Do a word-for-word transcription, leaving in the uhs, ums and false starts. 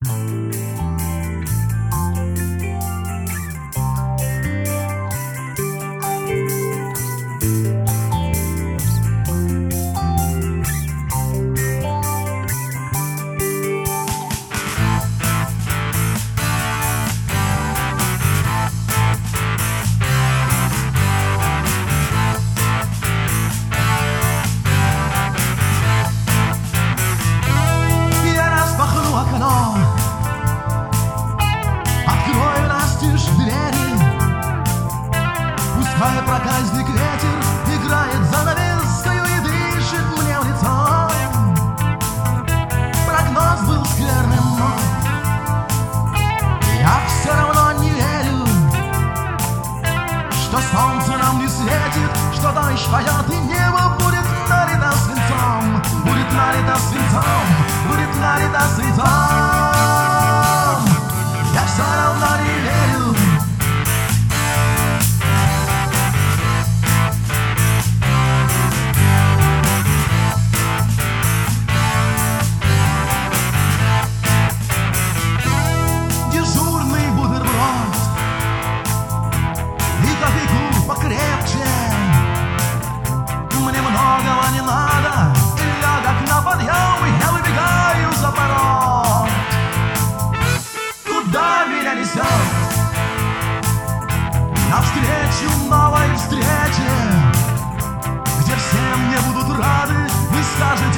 Открою настежь двери, пускай проказник ветер играет занавескою и дышит мне в лицо. Прогноз был скверным, но я все равно не верю, что солнце нам не светит, что дождь поет и небо будет налито свинцом, будет налито свинцом, будет налито свинцом. Я все равно не верю. Дежурный бутерброд и кофейку покрепче. Мне многого не надо, и я как на подъем, и я выбегаю за порог. Куда меня несет? Навстречу новой встрече, где все мне будут рады, вы скажете.